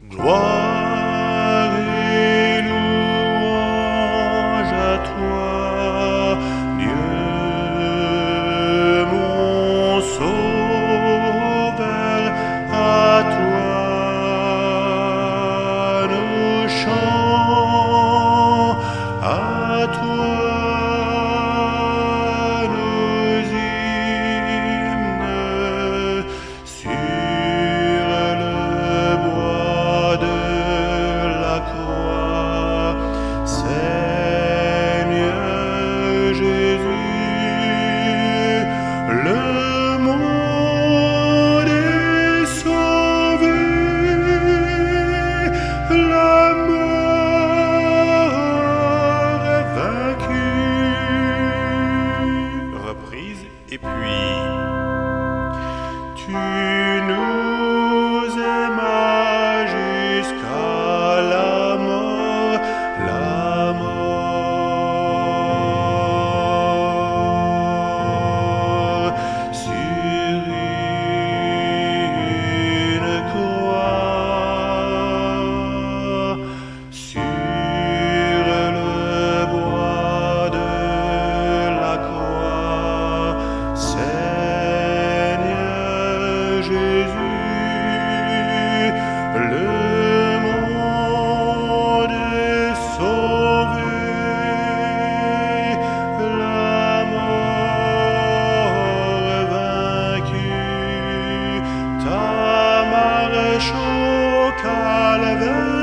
Gloire et louange à toi, Dieu mon sauveur, à toi nous chants, à toi nos hymnes, sur le bois de la croix. Seigneur Jésus, le monde est sauvé, la mort est vaincue. Reprise et puis tu nous aimas jusqu'à la mort, la mort sur une croix, sur le bois de la croix. Seigneur Jésus, le monde est sauvé, la mort est vaincue, ta marche au calvaire